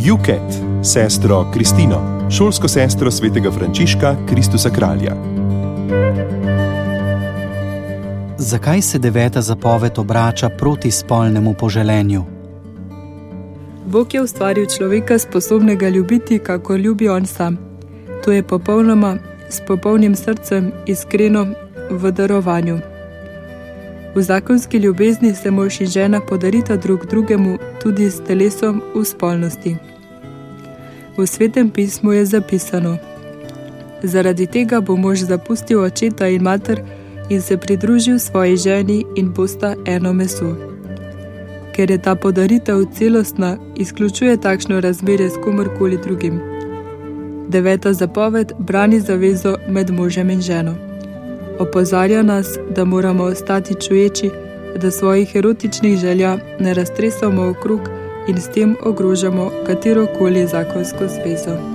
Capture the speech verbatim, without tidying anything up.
Juket, sestro Kristino, šolsko sestro svetega Frančiška Kristusa Kralja. Zakaj se deveta zapoved obrača proti spolnemu poželenju? Bog je ustvaril človeka sposobnega ljubiti, kako ljubi on sam. To je popolnoma, s popolnim srcem, iskreno, v darovanju. V zakonski ljubezni se mož in žena podarita drug drugemu tudi s telesom v spolnosti. V Svetem pismu je zapisano: zaradi tega bo mož zapustil očeta in mater in se pridružil svoji ženi in bosta eno meso. Ker je ta podaritev celostna, izključuje takšno razmerje s komorkoli drugim. Deveta zapoved brani zavezo med možem in ženo. Opozarja nas, da moramo ostati čuječi, da svojih erotičnih želja ne raztresamo okrog in s tem ogrožamo katerokoli zakonsko zvezo.